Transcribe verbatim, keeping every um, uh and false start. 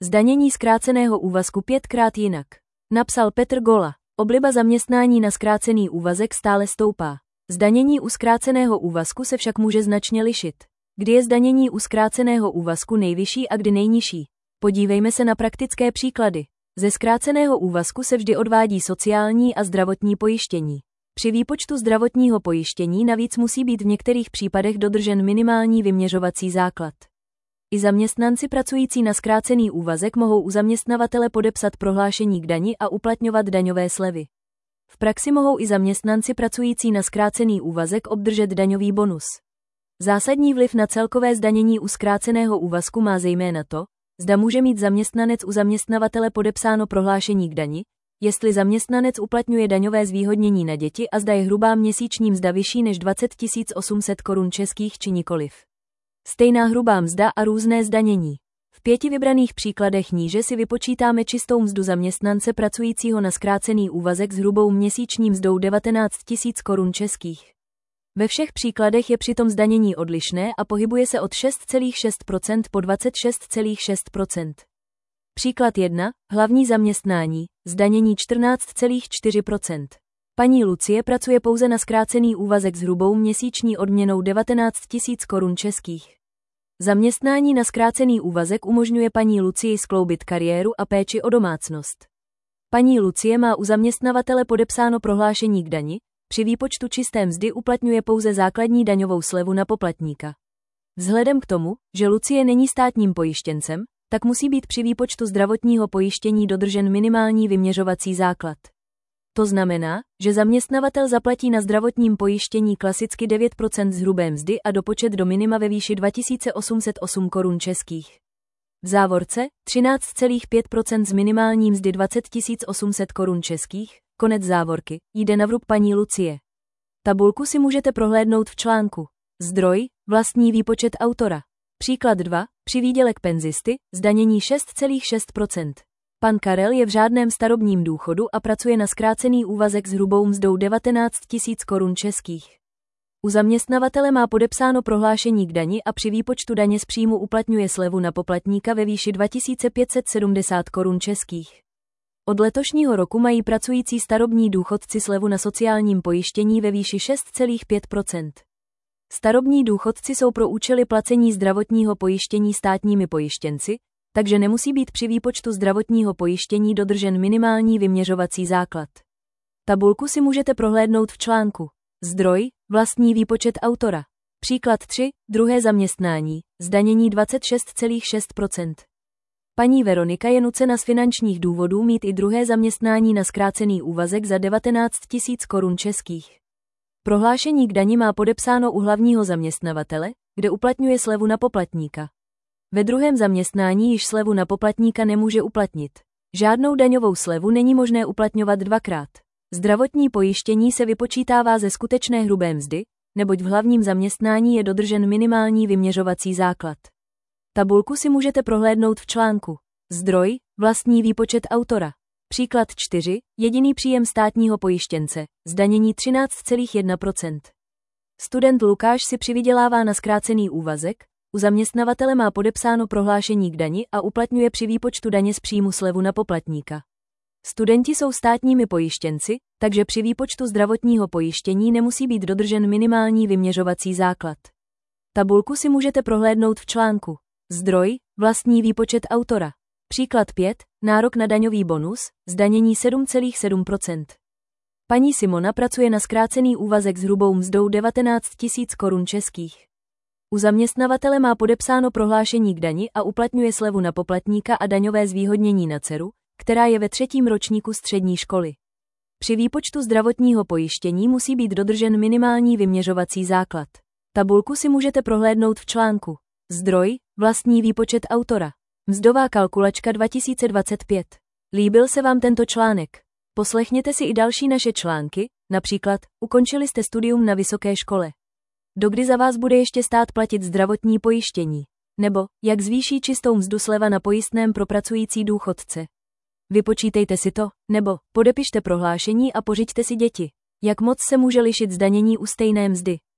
Zdanění zkráceného úvazku pětkrát jinak. Napsal Petr Gola. Obliba zaměstnání na zkrácený úvazek stále stoupá. Zdanění u zkráceného úvazku se však může značně lišit. Kdy je zdanění u zkráceného úvazku nejvyšší a kdy nejnižší? Podívejme se na praktické příklady. Ze zkráceného úvazku se vždy odvádí sociální a zdravotní pojištění. Při výpočtu zdravotního pojištění navíc musí být v některých případech dodržen minimální vyměřovací základ. I zaměstnanci pracující na zkrácený úvazek mohou u zaměstnavatele podepsat prohlášení k dani a uplatňovat daňové slevy. V praxi mohou i zaměstnanci pracující na zkrácený úvazek obdržet daňový bonus. Zásadní vliv na celkové zdanění u zkráceného úvazku má zejména to, zda může mít zaměstnanec u zaměstnavatele podepsáno prohlášení k dani, jestli zaměstnanec uplatňuje daňové zvýhodnění na děti a zda je hrubá měsíční mzda vyšší než dvacet tisíc osm set korun českých či nikoliv. Stejná hrubá mzda a různé zdanění. V pěti vybraných příkladech níže si vypočítáme čistou mzdu zaměstnance pracujícího na zkrácený úvazek s hrubou měsíční mzdou devatenáct tisíc korun českých. Ve všech příkladech je přitom zdanění odlišné a pohybuje se od šest celá šest procenta po dvacet šest celá šest procenta. Příklad jedna. Hlavní zaměstnání. Zdanění čtrnáct celá čtyři procenta. Paní Lucie pracuje pouze na zkrácený úvazek s hrubou měsíční odměnou devatenáct tisíc korun českých. Zaměstnání na zkrácený úvazek umožňuje paní Lucii skloubit kariéru a péči o domácnost. Paní Lucie má u zaměstnavatele podepsáno prohlášení k dani, při výpočtu čisté mzdy uplatňuje pouze základní daňovou slevu na poplatníka. Vzhledem k tomu, že Lucie není státním pojištěncem, tak musí být při výpočtu zdravotního pojištění dodržen minimální vyměřovací základ. To znamená, že zaměstnavatel zaplatí na zdravotním pojištění klasicky devět procent z hrubé mzdy a dopočet do minima ve výši dva tisíce osm set osm korun českých. V závorce třináct celá pět procenta z minimální mzdy dvacet tisíc osm set korun českých, konec závorky, jde na vrub paní Lucie. Tabulku si můžete prohlédnout v článku. Zdroj, vlastní výpočet autora. Příklad dva, při výdělek penzisty, zdanění šest celá šest procenta. Pan Karel je v řádném starobním důchodu a pracuje na zkrácený úvazek s hrubou mzdou devatenáct tisíc korun českých. U zaměstnavatele má podepsáno prohlášení k dani a při výpočtu daně z příjmu uplatňuje slevu na poplatníka ve výši dva tisíce pět set sedmdesát korun českých. Od letošního roku mají pracující starobní důchodci slevu na sociálním pojištění ve výši šest celá pět procenta. Starobní důchodci jsou pro účely placení zdravotního pojištění státními pojištěnci, takže nemusí být při výpočtu zdravotního pojištění dodržen minimální vyměřovací základ. Tabulku si můžete prohlédnout v článku. Zdroj, vlastní výpočet autora. Příklad tři, druhé zaměstnání, zdanění dvacet šest celá šest procenta. Paní Veronika je nucena z finančních důvodů mít i druhé zaměstnání na zkrácený úvazek za devatenáct tisíc korun českých. Prohlášení k dani má podepsáno u hlavního zaměstnavatele, kde uplatňuje slevu na poplatníka. Ve druhém zaměstnání již slevu na poplatníka nemůže uplatnit. Žádnou daňovou slevu není možné uplatňovat dvakrát. Zdravotní pojištění se vypočítává ze skutečné hrubé mzdy, neboť v hlavním zaměstnání je dodržen minimální vyměřovací základ. Tabulku si můžete prohlédnout v článku. Zdroj, vlastní výpočet autora. Příklad čtyři, jediný příjem státního pojištěnce, zdanění třináct celá jedna procenta. Student Lukáš si přivydělává na zkrácený úvazek, u zaměstnavatele má podepsáno prohlášení k dani a uplatňuje při výpočtu daně z příjmu slevu na poplatníka. Studenti jsou státními pojištěnci, takže při výpočtu zdravotního pojištění nemusí být dodržen minimální vyměřovací základ. Tabulku si můžete prohlédnout v článku. Zdroj, vlastní výpočet autora. Příklad pět, nárok na daňový bonus, zdanění sedm celá sedm procenta. Paní Simona pracuje na zkrácený úvazek s hrubou mzdou devatenáct tisíc korun českých. U zaměstnavatele má podepsáno prohlášení k dani a uplatňuje slevu na poplatníka a daňové zvýhodnění na dceru, která je ve třetím ročníku střední školy. Při výpočtu zdravotního pojištění musí být dodržen minimální vyměřovací základ. Tabulku si můžete prohlédnout v článku. Zdroj, vlastní výpočet autora. Mzdová kalkulačka dva tisíce dvacet pět. Líbil se vám tento článek? Poslechněte si i další naše články, například, ukončili jste studium na vysoké škole. Dokdy za vás bude ještě stát platit zdravotní pojištění? Nebo, jak zvýší čistou mzdu sleva na pojistném pro pracující důchodce? Vypočítejte si to, nebo, podepište prohlášení a pořiďte si děti. Jak moc se může lišit zdanění u stejné mzdy?